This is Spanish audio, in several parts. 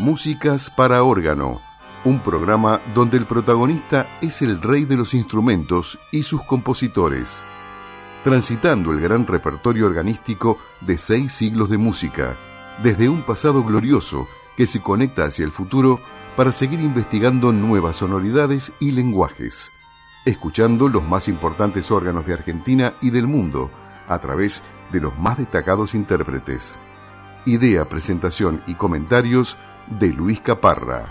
Músicas para órgano, un programa donde el protagonista es el rey de los instrumentos y sus compositores, transitando el gran repertorio organístico de 6 siglos de música, desde un pasado glorioso que se conecta hacia el futuro para seguir investigando nuevas sonoridades y lenguajes, escuchando los más importantes órganos de Argentina y del mundo a través de los más destacados intérpretes. Idea, presentación y comentarios de Luis Caparra.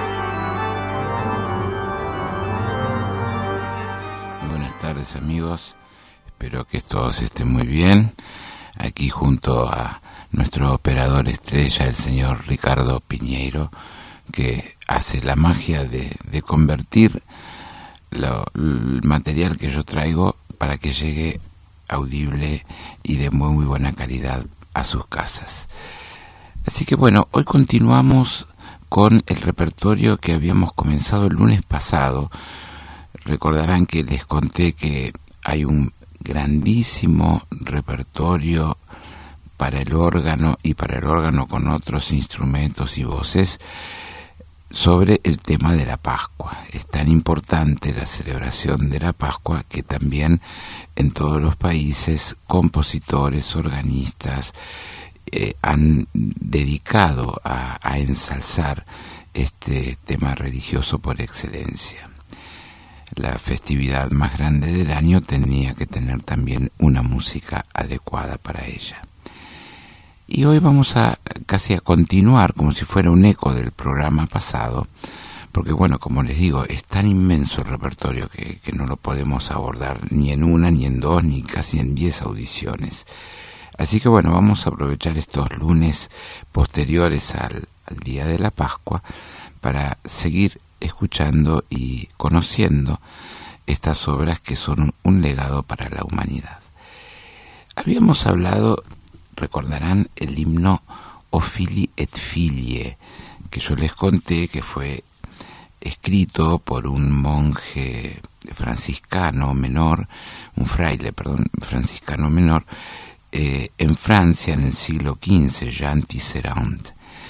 Buenas tardes, amigos, espero que todos estén muy bien. Aquí junto a nuestro operador estrella, el señor Ricardo Piñeiro, que hace la magia de convertir el material que yo traigo para que llegue audible y de muy buena calidad a sus casas. Así que bueno, hoy continuamos con el repertorio que habíamos comenzado el lunes pasado. Recordarán que les conté que hay un grandísimo repertorio para el órgano y para el órgano con otros instrumentos y voces sobre el tema de la Pascua. Es tan importante la celebración de la Pascua que también en todos los países compositores, organistas han dedicado a ensalzar este tema religioso por excelencia. La festividad más grande del año tenía que tener también una música adecuada para ella. Y hoy vamos casi a continuar como si fuera un eco del programa pasado, porque bueno, como les digo, es tan inmenso el repertorio que no lo podemos abordar ni en una, ni en dos, ni casi en 10 audiciones. Así que bueno, vamos a aprovechar estos lunes posteriores al día de la Pascua para seguir escuchando y conociendo estas obras que son un legado para la humanidad. Habíamos hablado, recordarán, el himno O Fili et Filie, que yo les conté que fue escrito por un monje franciscano menor, un fraile, franciscano menor, en Francia en el siglo XV, Jean Tisserand,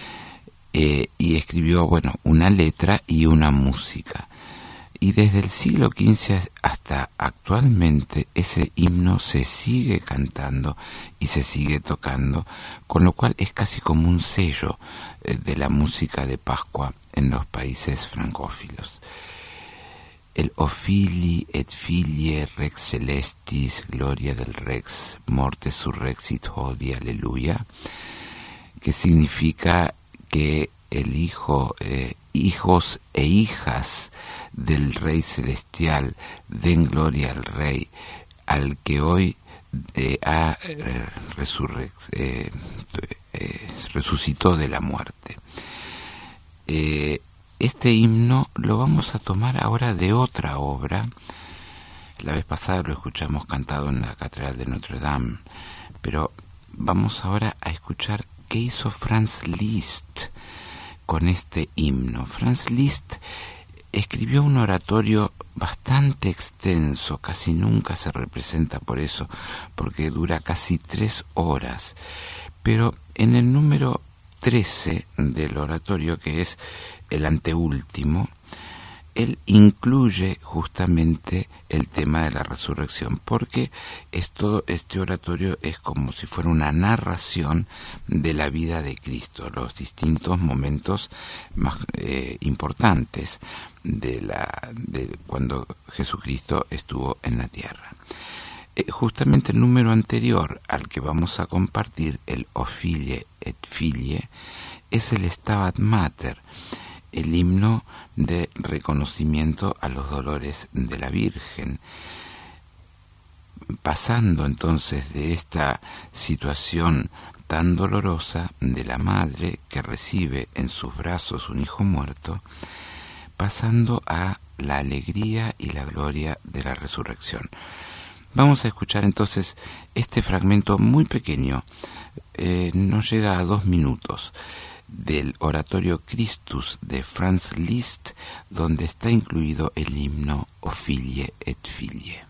y escribió, una letra y una música. Y desde el siglo XV hasta actualmente ese himno se sigue cantando y se sigue tocando, con lo cual es casi como un sello de la música de Pascua en los países francófilos. El O Fili et Filie Rex Celestis, Gloria del Rex, Morte Surrexit Hodie, Aleluya, que significa que el hijo, hijos e hijas del Rey Celestial den gloria al Rey, al que hoy resucitó de la muerte. Este himno lo vamos a tomar ahora de otra obra. La vez pasada lo escuchamos cantado en la Catedral de Notre Dame, pero vamos ahora a escuchar qué hizo Franz Liszt con este himno. Franz Liszt escribió un oratorio bastante extenso, casi nunca se representa por eso, porque dura casi 3 horas, pero en el número 13 del oratorio, que es el anteúltimo, él incluye justamente el tema de la resurrección, porque este oratorio es como si fuera una narración de la vida de Cristo, los distintos momentos más importantes de cuando Jesucristo estuvo en la tierra. Justamente el número anterior al que vamos a compartir, el O Fili et Filie, es el Stabat Mater, el himno de reconocimiento a los dolores de la Virgen. Pasando entonces de esta situación tan dolorosa de la madre que recibe en sus brazos un hijo muerto, pasando a la alegría y la gloria de la resurrección. Vamos a escuchar entonces este fragmento muy pequeño, no llega a 2 minutos, del oratorio Christus de Franz Liszt, donde está incluido el himno O Fili et Filie.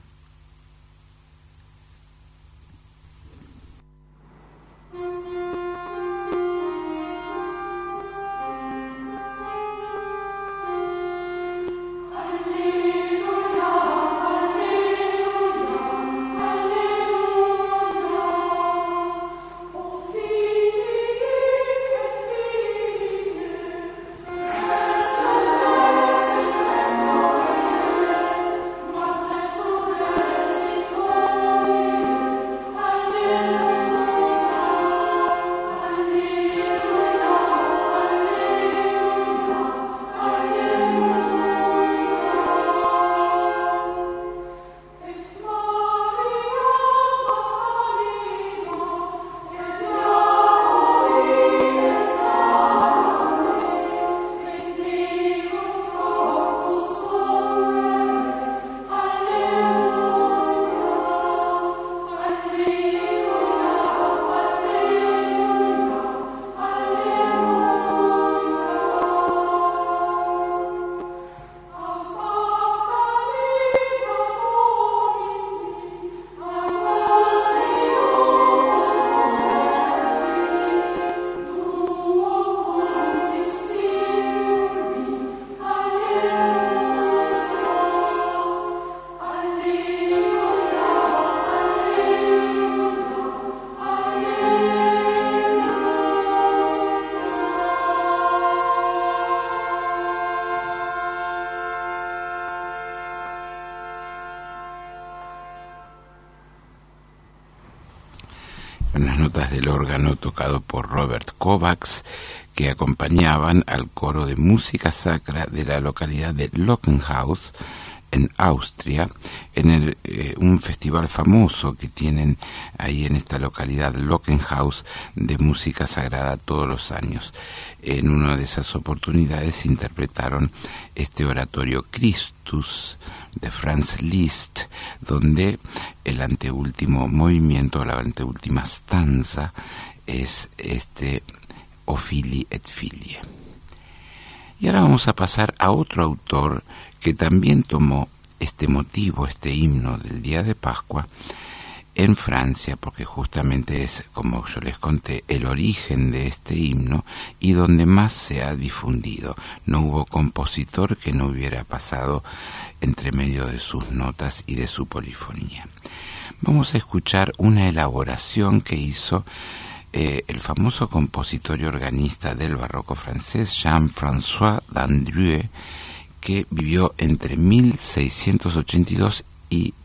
notas del órgano tocado por Robert Kovacs, que acompañaban al coro de música sacra de la localidad de Lockenhaus, en Austria, en un festival famoso que tienen ahí en esta localidad, Lockenhaus, de música sagrada todos los años. En una de esas oportunidades interpretaron este oratorio Christus de Franz Liszt, donde el anteúltimo movimiento, la anteúltima stanza, es este O Fili et Filie. Y ahora vamos a pasar a otro autor que también tomó este motivo, este himno del día de Pascua, en Francia, porque justamente es, como yo les conté, el origen de este himno y donde más se ha difundido. No hubo compositor que no hubiera pasado entre medio de sus notas y de su polifonía. Vamos a escuchar una elaboración que hizo el famoso compositor y organista del barroco francés, Jean-François Dandrieu, que vivió entre 1682 y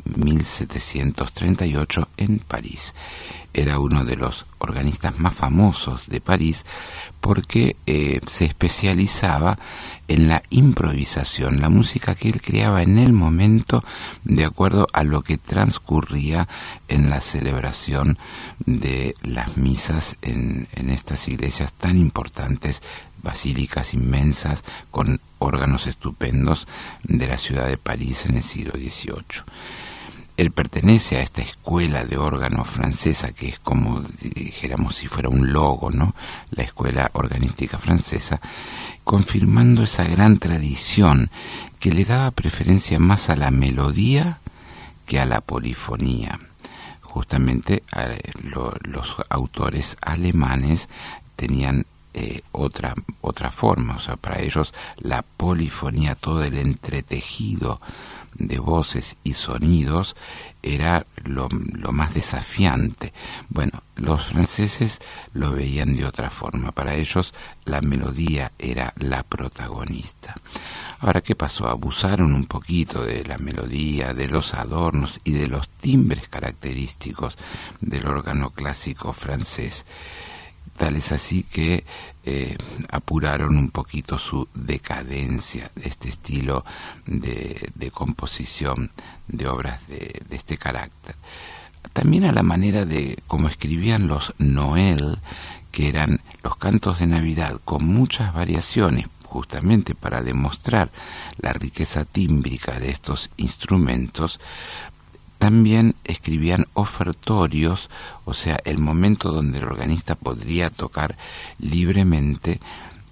1738 en París. Era uno de los organistas más famosos de París porque se especializaba en la improvisación, la música que él creaba en el momento de acuerdo a lo que transcurría en la celebración de las misas en estas iglesias tan importantes, basílicas inmensas con órganos estupendos de la ciudad de París en el siglo XVIII. Él pertenece a esta escuela de órgano francesa, que es como dijéramos si fuera un logo, ¿no? La escuela organística francesa, confirmando esa gran tradición que le daba preferencia más a la melodía que a la polifonía. Justamente los autores alemanes tenían otra forma, o sea, para ellos la polifonía, todo el entretejido de voces y sonidos era lo más desafiante. Bueno, los franceses lo veían de otra forma. Para ellos la melodía era la protagonista. Ahora, ¿qué pasó? Abusaron un poquito de la melodía, de los adornos y de los timbres característicos del órgano clásico francés. Tal es así que apuraron un poquito su decadencia de este estilo de composición de obras de este carácter. También a la manera de cómo escribían los Noël, que eran los cantos de Navidad con muchas variaciones, justamente para demostrar la riqueza tímbrica de estos instrumentos. También escribían ofertorios, o sea, el momento donde el organista podría tocar libremente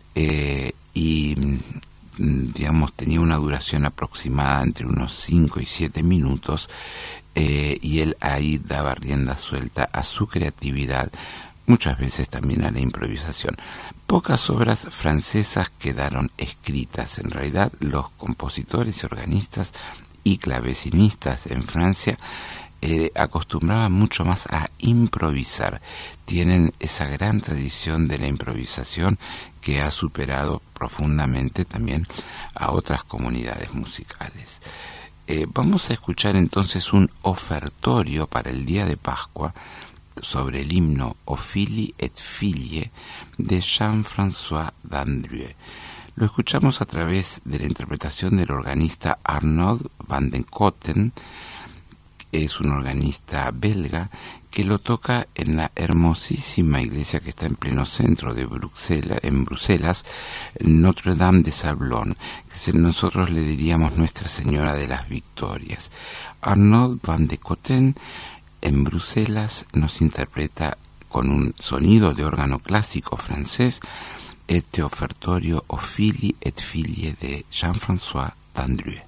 y, digamos, tenía una duración aproximada entre unos 5 y 7 minutos y él ahí daba rienda suelta a su creatividad, muchas veces también a la improvisación. Pocas obras francesas quedaron escritas. En realidad, los compositores y organistas y clavecinistas en Francia acostumbraban mucho más a improvisar. Tienen esa gran tradición de la improvisación que ha superado profundamente también a otras comunidades musicales. Vamos a escuchar entonces un ofertorio para el día de Pascua sobre el himno O Fili et Filie de Jean-François Dandrieu. Lo escuchamos a través de la interpretación del organista Arnaud van den Cotten, que es un organista belga, que lo toca en la hermosísima iglesia que está en pleno centro de Bruselas, en Bruselas, Notre-Dame de Sablon, que nosotros le diríamos Nuestra Señora de las Victorias. Arnaud van den Cotten en Bruselas nos interpreta con un sonido de órgano clásico francés este ofertorio O Fili et Filie de Jean-François Dandrieu.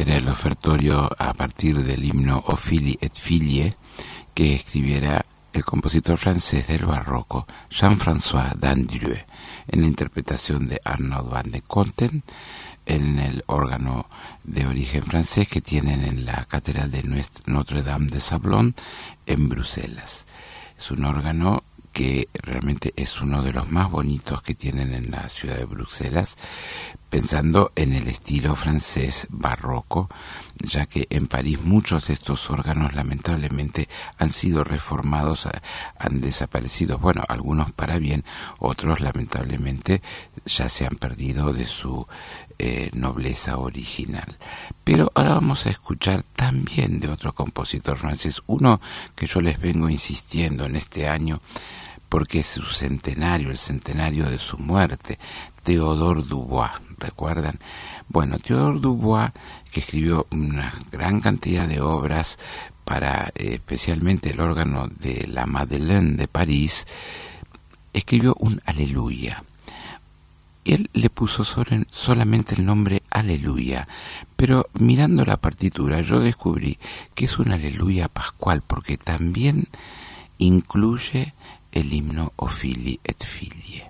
era el ofertorio a partir del himno Ophélie et Filie que escribiera el compositor francés del barroco Jean-François Dandrieu, en la interpretación de Arnaud van de Conten, en el órgano de origen francés que tienen en la Catedral de Notre-Dame de Sablon en Bruselas. Es un órgano que realmente es uno de los más bonitos que tienen en la ciudad de Bruselas, pensando en el estilo francés barroco, ya que en París muchos de estos órganos lamentablemente han sido reformados, han desaparecido, bueno, algunos para bien, otros lamentablemente ya se han perdido de su nobleza original. Pero ahora vamos a escuchar también de otro compositor francés, uno que yo les vengo insistiendo en este año, porque es su centenario, el centenario de su muerte, Théodore Dubois, ¿recuerdan? Bueno, Théodore Dubois, que escribió una gran cantidad de obras para especialmente el órgano de la Madeleine de París, escribió un Aleluya. Él le puso solamente el nombre Aleluya, pero mirando la partitura yo descubrí que es un Aleluya pascual, porque también incluye el himno Ophélie et Filie.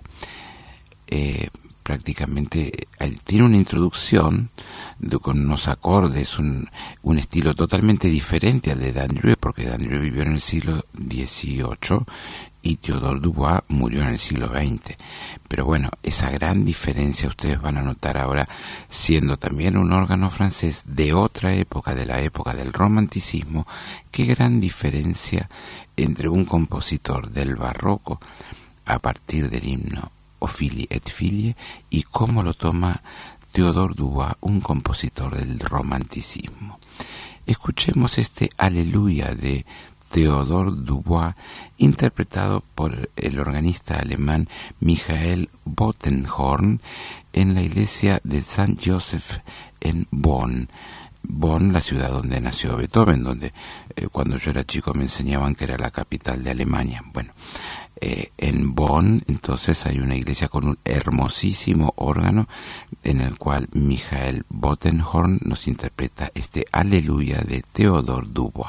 Prácticamente tiene una introducción con unos acordes, un estilo totalmente diferente al de Dandrieu, porque Dandrieu vivió en el siglo XVIII y Théodore Dubois murió en el siglo XX. Pero bueno, esa gran diferencia ustedes van a notar ahora, siendo también un órgano francés de otra época, de la época del romanticismo, qué gran diferencia entre un compositor del barroco a partir del himno Ophélie et Filie y cómo lo toma Théodore Dubois, un compositor del romanticismo. Escuchemos este Aleluya de Théodore Dubois, interpretado por el organista alemán Michael Bottenhorn en la iglesia de St. Joseph en Bonn. Bonn, la ciudad donde nació Beethoven, donde cuando yo era chico me enseñaban que era la capital de Alemania. Bueno, en Bonn entonces hay una iglesia con un hermosísimo órgano en el cual Michael Bottenhorn nos interpreta este Aleluya de Théodore Dubois.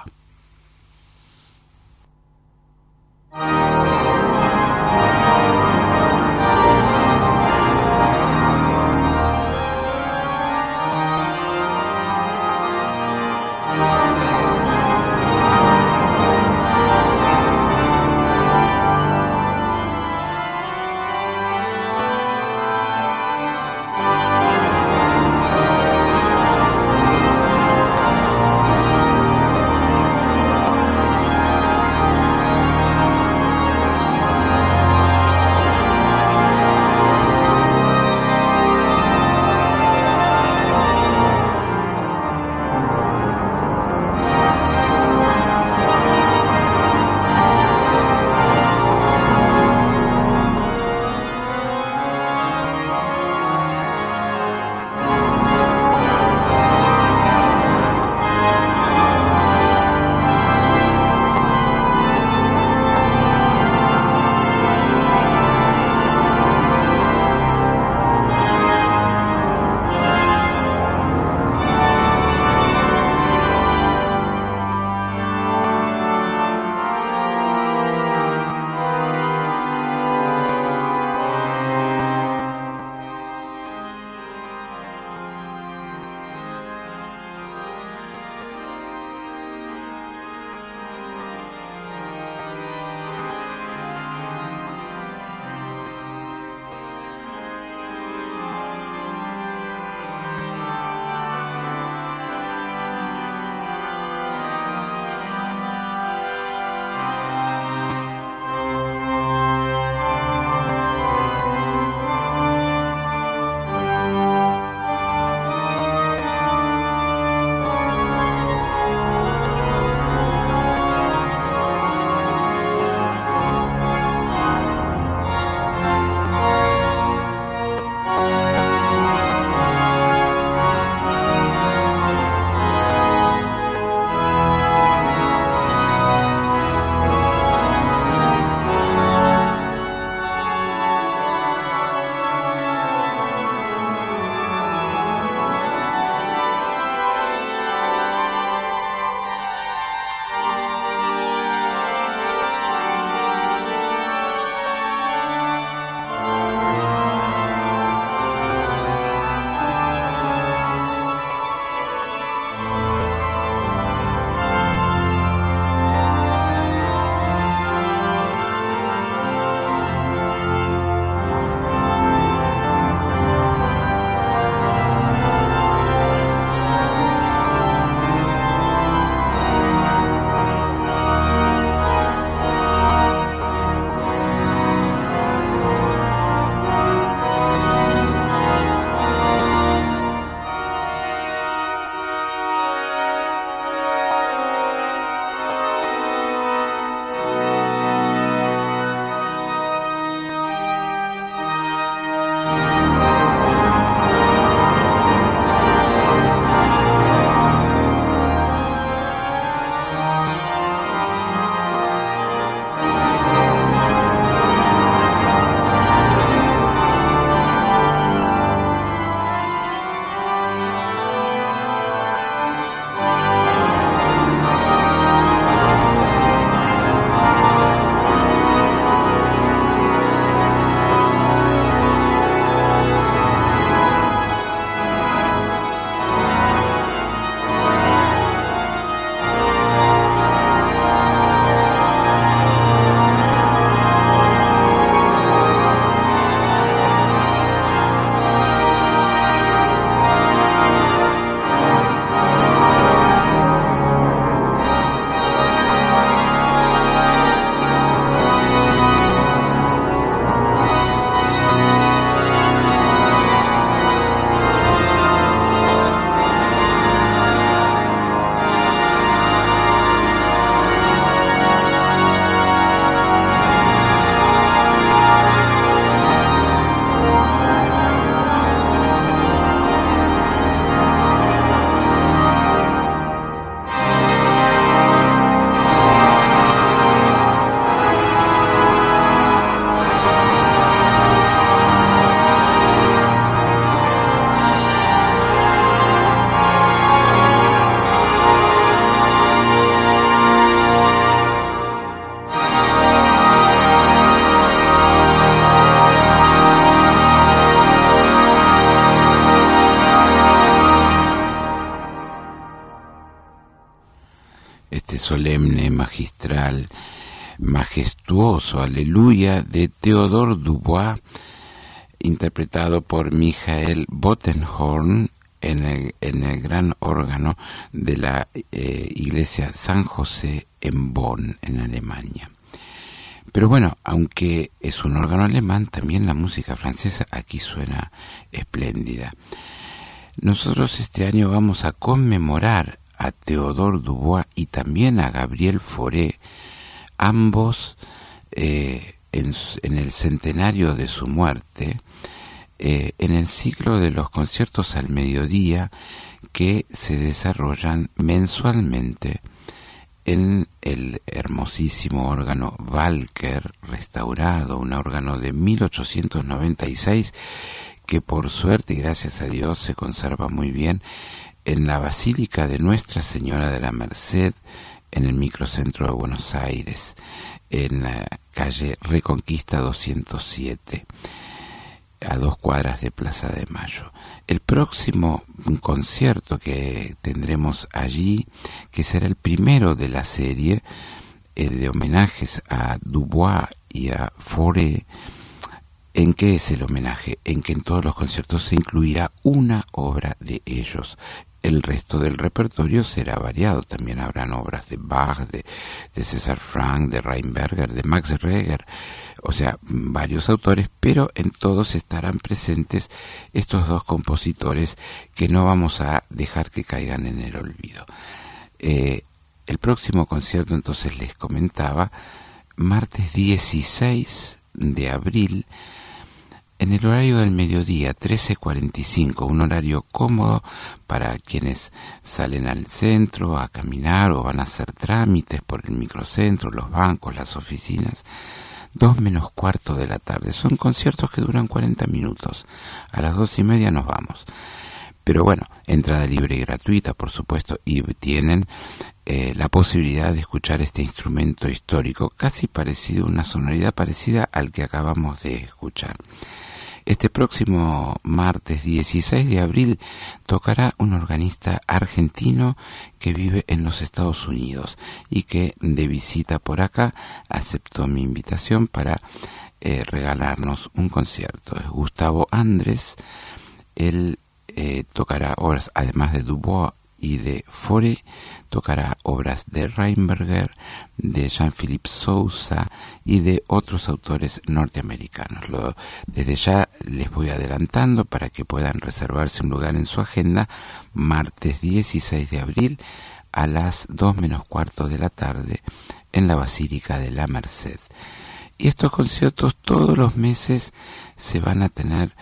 solemne, magistral, majestuoso Aleluya de Théodore Dubois, interpretado por Michael Bottenhorn en el gran órgano de la iglesia San José en Bonn, en Alemania. Pero bueno, aunque es un órgano alemán, también la música francesa aquí suena espléndida. Nosotros este año vamos a conmemorar a Théodore Dubois y también a Gabriel Fauré, ambos en el centenario de su muerte, en el ciclo de los conciertos al mediodía que se desarrollan mensualmente en el hermosísimo órgano Walker restaurado, un órgano de 1896 que por suerte y gracias a Dios se conserva muy bien en la Basílica de Nuestra Señora de la Merced, en el microcentro de Buenos Aires, en la calle Reconquista 207, a 2 cuadras de Plaza de Mayo. El próximo concierto que tendremos allí, que será el primero de la serie de homenajes a Dubois y a Fauré. ¿En qué es el homenaje? En que en todos los conciertos se incluirá una obra de ellos. El resto del repertorio será variado. También habrán obras de Bach, de César Franck, de Rheinberger, de Max Reger, o sea, varios autores, pero en todos estarán presentes estos dos compositores que no vamos a dejar que caigan en el olvido. El próximo concierto, entonces les comentaba, martes 16 de abril, en el horario del mediodía, 13:45, un horario cómodo para quienes salen al centro a caminar o van a hacer trámites por el microcentro, los bancos, las oficinas. 2 menos cuarto de la tarde. Son conciertos que duran 40 minutos. A las 2:30 nos vamos. Pero bueno, entrada libre y gratuita, por supuesto, y tienen la posibilidad de escuchar este instrumento histórico, casi parecido, una sonoridad parecida al que acabamos de escuchar. Este próximo martes 16 de abril tocará un organista argentino que vive en los Estados Unidos y que de visita por acá aceptó mi invitación para regalarnos un concierto. Es Gustavo Andrés. Él tocará obras, además de Dubois y de Fauré, tocará obras de Rheinberger, de Jean-Philippe Sousa y de otros autores norteamericanos. Desde ya les voy adelantando para que puedan reservarse un lugar en su agenda, martes 16 de abril a las 2 menos cuarto de la tarde en la Basílica de la Merced. Y estos conciertos todos los meses se van a tener,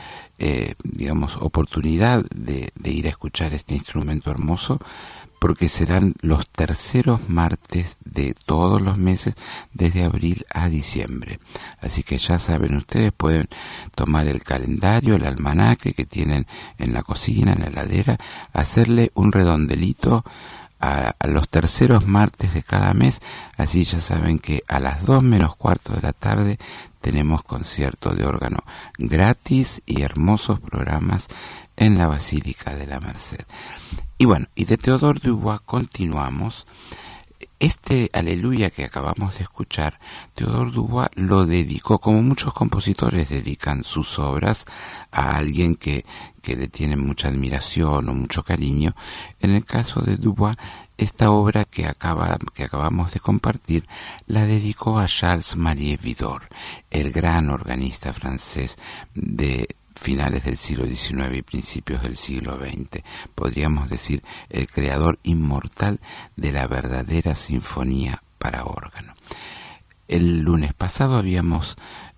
oportunidad de ir a escuchar este instrumento hermoso, porque serán los terceros martes de todos los meses, desde abril a diciembre. Así que ya saben ustedes, pueden tomar el calendario, el almanaque que tienen en la cocina, en la heladera, hacerle un redondelito a los terceros martes de cada mes, así ya saben que a las 2 menos cuarto de la tarde tenemos concierto de órgano gratis y hermosos programas en la Basílica de la Merced. Y bueno, y de Théodore Dubois continuamos. Este Aleluya que acabamos de escuchar, Théodore Dubois lo dedicó, como muchos compositores dedican sus obras a alguien que le tiene mucha admiración o mucho cariño. En el caso de Dubois, esta obra que acabamos de compartir la dedicó a Charles-Marie Widor, el gran organista francés de finales del siglo XIX y principios del siglo XX. Podríamos decir el creador inmortal de la verdadera sinfonía para órgano. El lunes pasado habíamos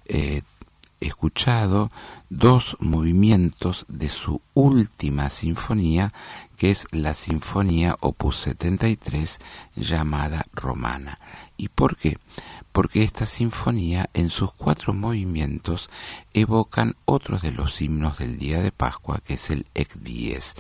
escuchado 2 movimientos de su última sinfonía, que es la Sinfonía Opus 73, llamada Romana. ¿Y por qué? Porque esta sinfonía, en sus 4 movimientos, evocan otros de los himnos del día de Pascua, que es el Ec Dies.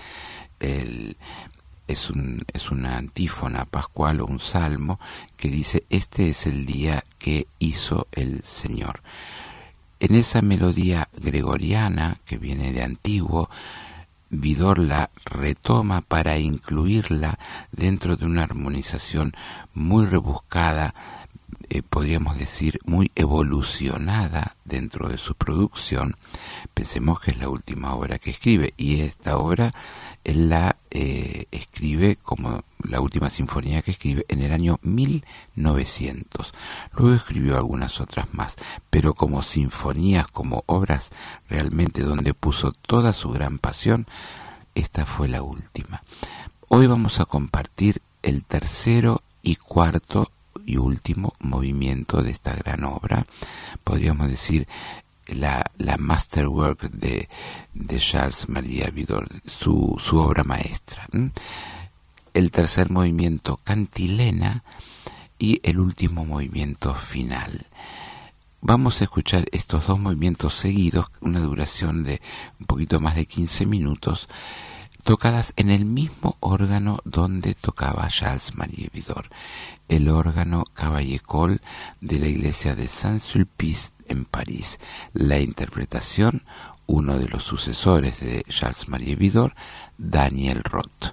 Es una antífona pascual o un salmo que dice: este es el día que hizo el Señor. En esa melodía gregoriana, que viene de antiguo, Vidor la retoma para incluirla dentro de una armonización muy rebuscada, podríamos decir muy evolucionada dentro de su producción. Pensemos que es la última obra que escribe, y esta obra él la escribe como la última sinfonía que escribe en el año 1900. Luego escribió algunas otras más, pero como sinfonías, como obras realmente donde puso toda su gran pasión, esta fue la última. Hoy vamos a compartir el tercero y cuarto y último movimiento de esta gran obra, podríamos decir la masterwork de Charles Marie Widor, su obra maestra. El tercer movimiento, Cantilena, y el último movimiento final. Vamos a escuchar estos dos movimientos seguidos, una duración de un poquito más de 15 minutos, tocadas en el mismo órgano donde tocaba Charles Marie Widor, el órgano Cavaillé-Coll de la iglesia de Saint-Sulpice en París. La interpretación, uno de los sucesores de Charles Marie Widor, Daniel Roth.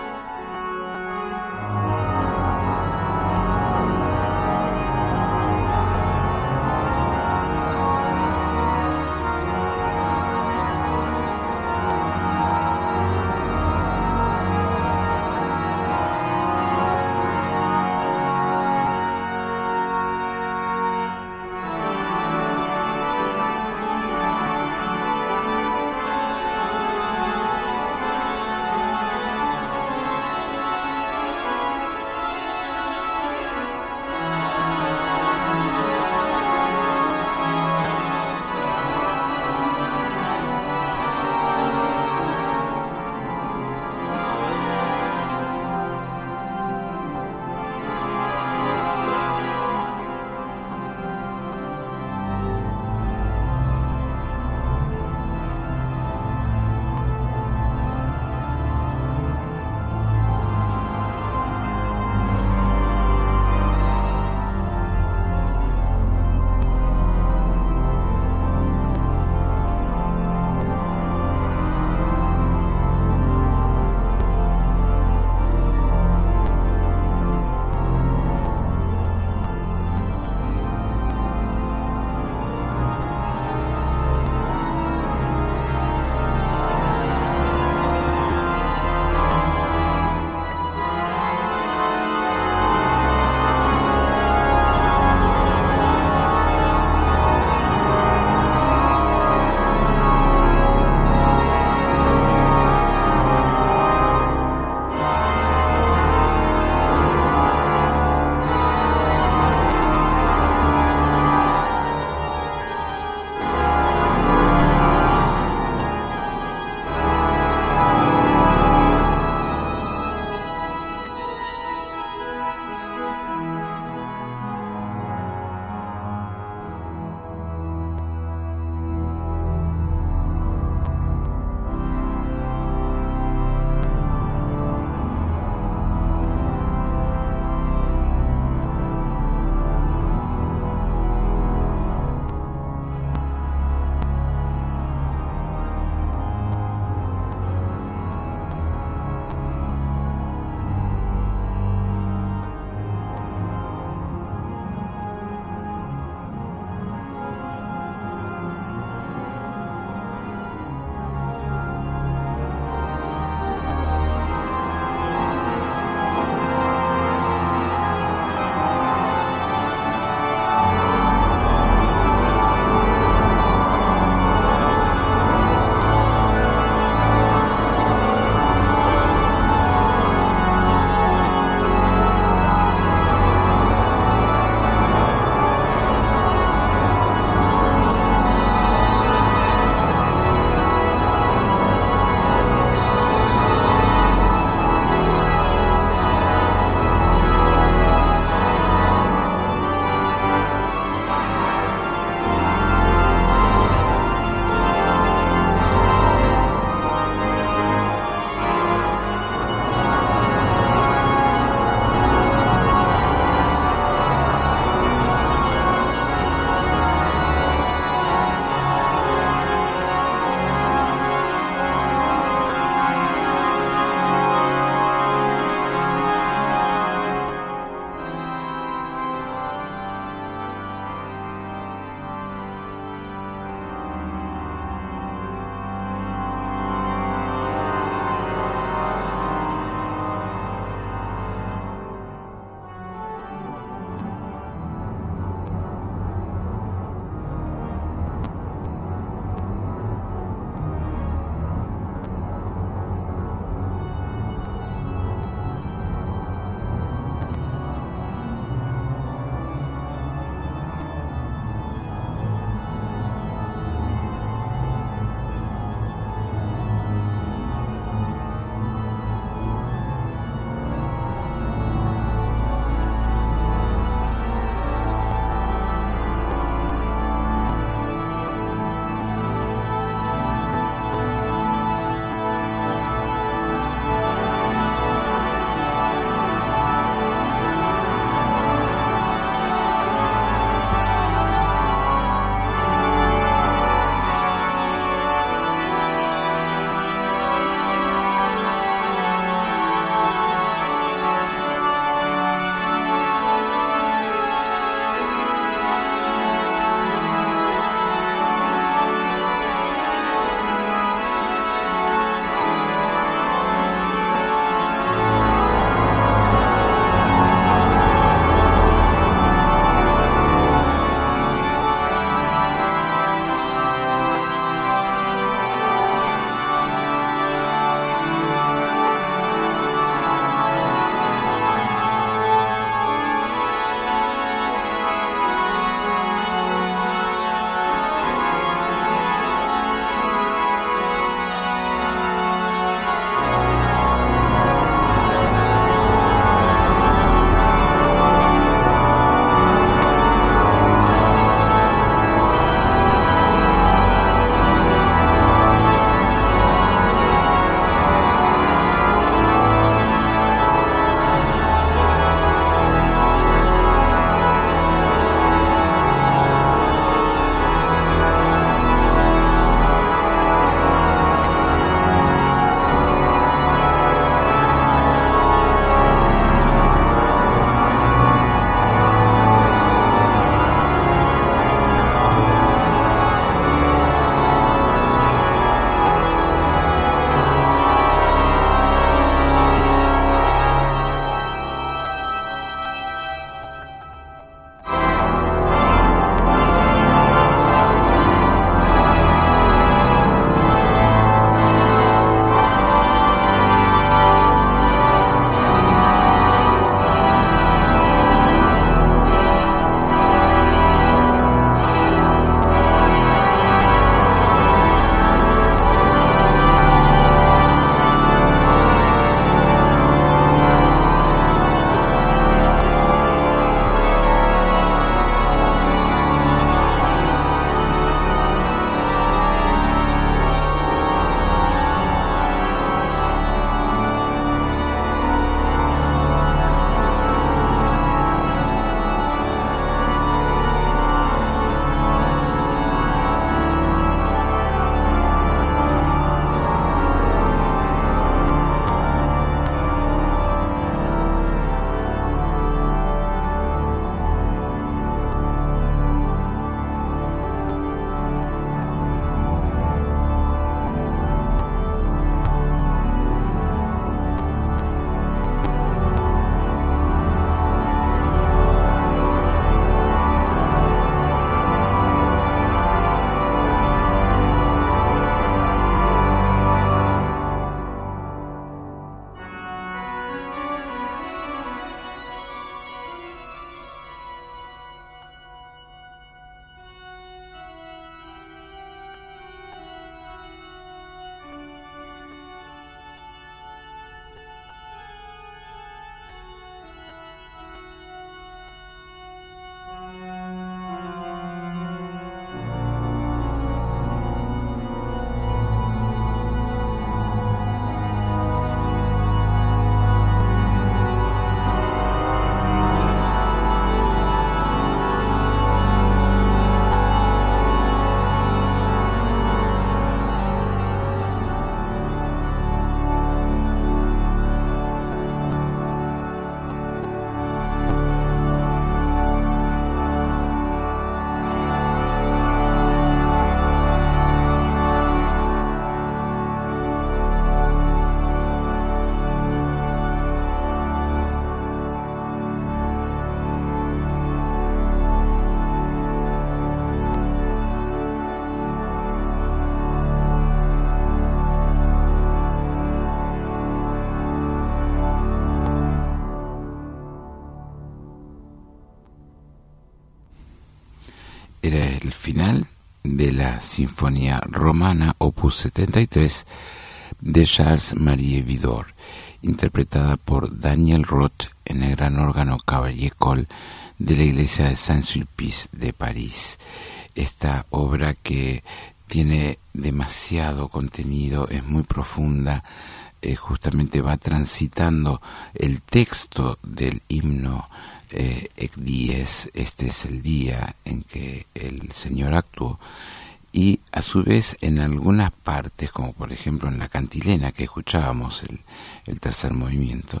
era el final de la Sinfonía Romana Opus 73 de Charles-Marie Widor, interpretada por Daniel Roth en el gran órgano Cavalier-Coll de la iglesia de Saint-Sulpice de París. Esta obra, que tiene demasiado contenido, es muy profunda, justamente va transitando el texto del himno Ec Dies, este es el día en que el Señor actuó, y a su vez en algunas partes, como por ejemplo en la cantilena que escuchábamos, el tercer movimiento,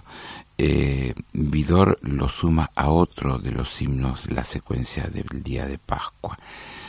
Widor lo suma a otro de los himnos de la secuencia del día de Pascua.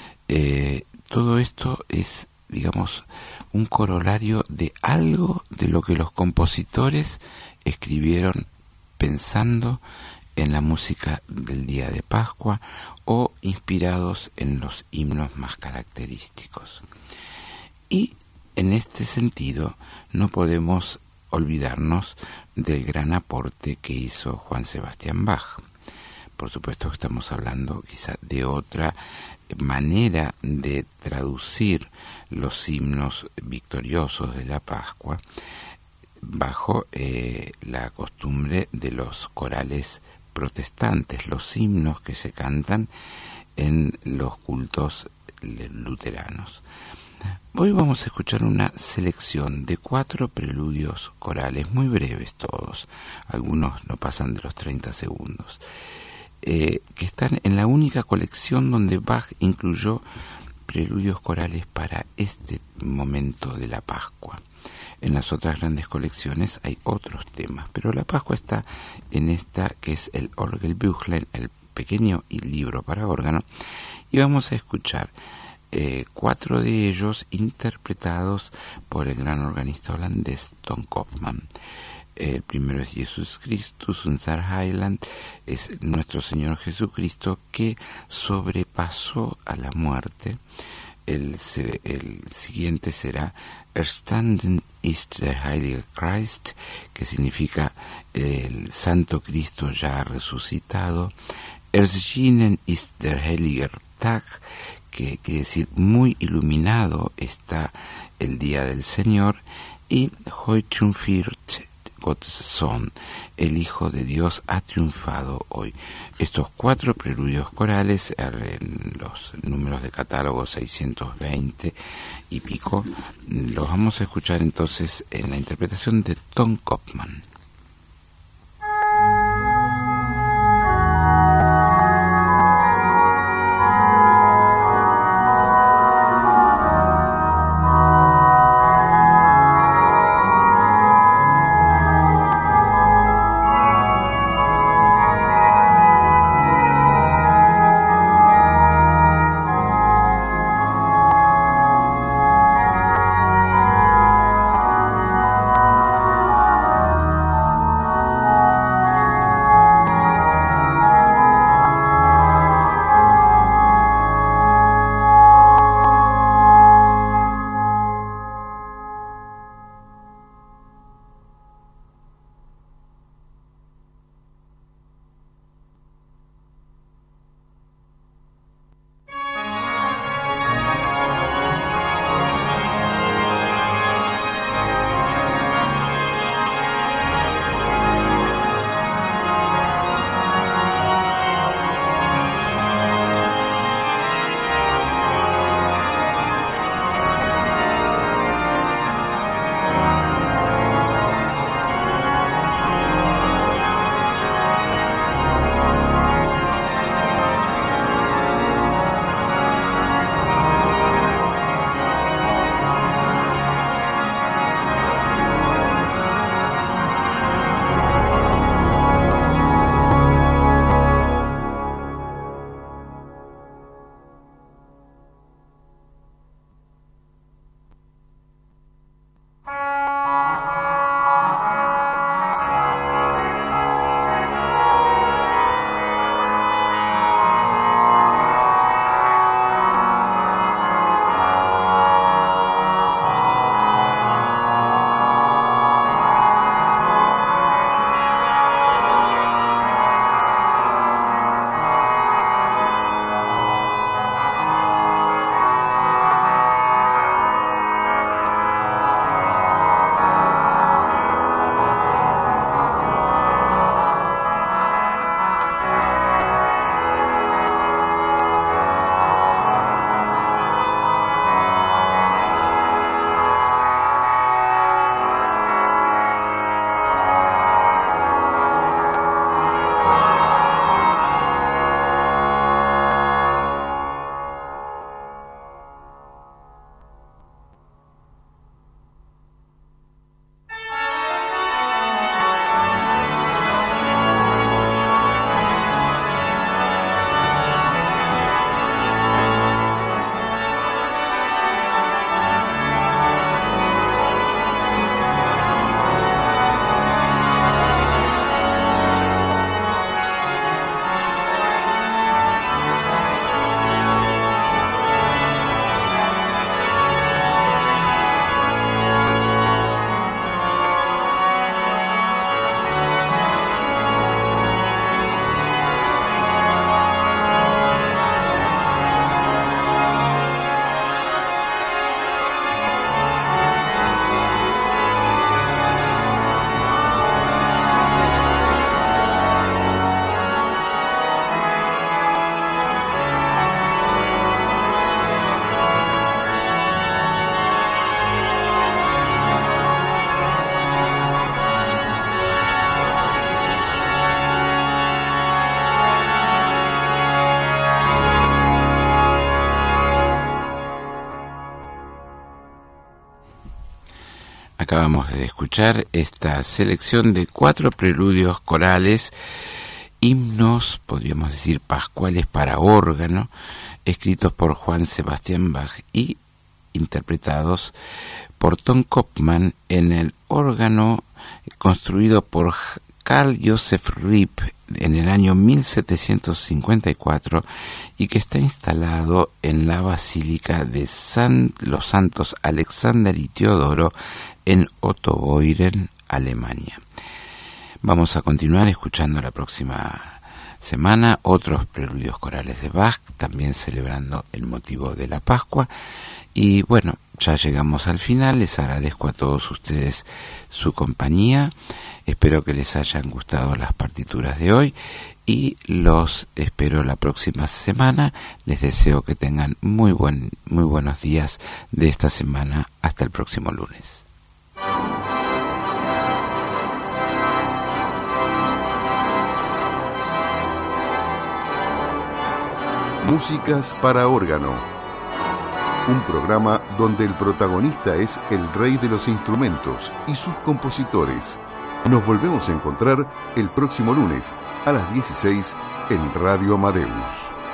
Todo esto es, digamos, un corolario de algo de lo que los compositores escribieron pensando en la música del día de Pascua o inspirados en los himnos más característicos. Y en este sentido no podemos olvidarnos del gran aporte que hizo Juan Sebastián Bach. Por supuesto que estamos hablando quizá de otra manera de traducir los himnos victoriosos de la Pascua bajo la costumbre de los corales protestantes, los himnos que se cantan en los cultos luteranos. Hoy vamos a escuchar una selección de 4 preludios corales, muy breves todos, algunos no pasan de los 30 segundos, que están en la única colección donde Bach incluyó preludios corales para este momento de la Pascua. En las otras grandes colecciones hay otros temas, pero la Pascua está en esta, que es el Orgelbüchlein, el pequeño libro para órgano, y vamos a escuchar 4 de ellos interpretados por el gran organista holandés Ton Koopman. El primero es Jesus Christus, unser Heiland, es nuestro Señor Jesucristo que sobrepasó a la muerte. El siguiente será Erstanden ist der Heilige Christ, que significa el Santo Cristo ya resucitado. Erschienen ist der Heilige Tag, que quiere decir muy iluminado está el día del Señor. Y Heute triumphiert Gottes Sohn, el Hijo de Dios ha triunfado hoy. Estos 4 preludios corales, en los números de catálogo 620 y pico, los vamos a escuchar entonces en la interpretación de Ton Koopman. Acabamos de escuchar esta selección de 4 preludios corales, himnos, podríamos decir pascuales para órgano, escritos por Juan Sebastián Bach y interpretados por Tom Kopman en el órgano construido por Carl Joseph Ripp en el año 1754 y que está instalado en la Basílica de los Santos Alexander y Teodoro en Ottobeuren, Alemania. Vamos a continuar escuchando la próxima semana otros preludios corales de Bach, también celebrando el motivo de la Pascua. Y bueno, ya llegamos al final. Les agradezco a todos ustedes su compañía. Espero que les hayan gustado las partituras de hoy y los espero la próxima semana. Les deseo que tengan muy buenos días de esta semana. Hasta el próximo lunes. Músicas para órgano. Un programa donde el protagonista es el rey de los instrumentos y sus compositores. Nos volvemos a encontrar el próximo lunes a las 16 en Radio Amadeus.